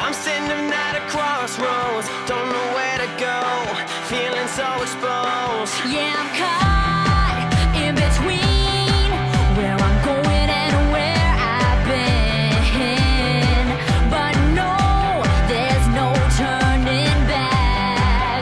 I'm standing at a crossroads, don't know where to go, feeling so exposed. Yeah, I'm caught in between where I'm going and where I've been. But no, there's no turning back.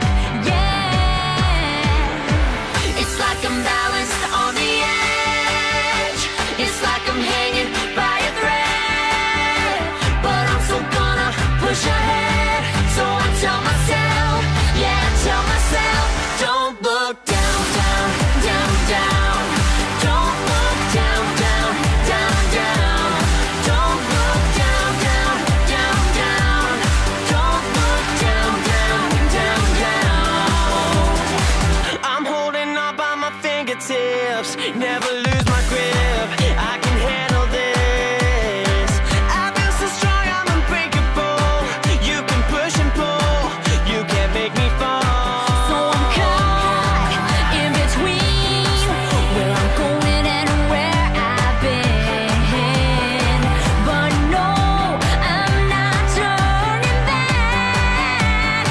Yeah, it's like I'm balanced on the edge. It's like I'm hanging by a thread. But I'm still gonna push ahead. So I tell myself, yeah, I tell myself, don't look down, down, down, down. Don't look down, down, down, down. Don't look down, down, down, down. Don't look down, down, down, down. I'm holding on by my fingertips, never lose my grip, I can handle this. I feel so strong, I'm unbreakable. You can push and pull, you can't make me fall. So I'm caught in between where I'm going and where I've been. But no, I'm not turning back.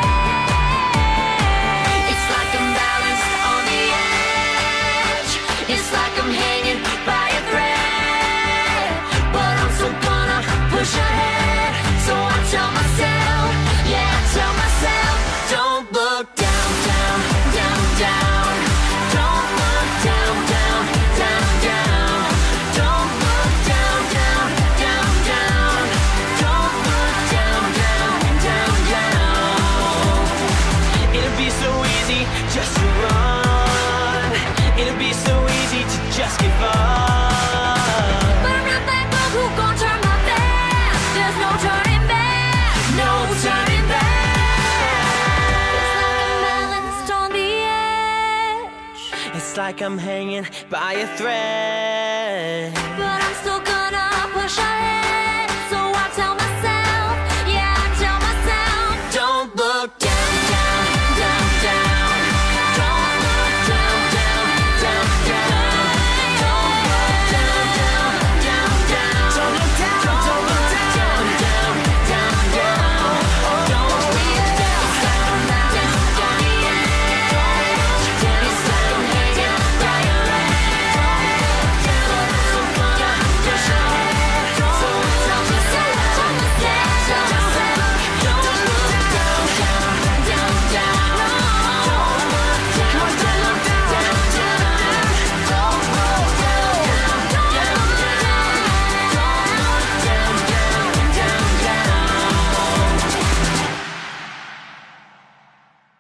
Yeah, it's like I'm balanced on the edge. It's like I'm hanging by a thread. But I'm still gonna push ahead. So I tell myself, yeah, I tell myself, don't look down, down, down, down. Don't look down, down, down, down. Don't look down, down, down, down. Don't look down, down, down, down. It'll be so easy just to run, it'll be so easy to just give up. But I'm not that girl who gon' turn my back. There's no turning back, no turning back. It's like I'm balanced on the edge. It's like I'm hanging by a thread. But I'm still gonna push ahead.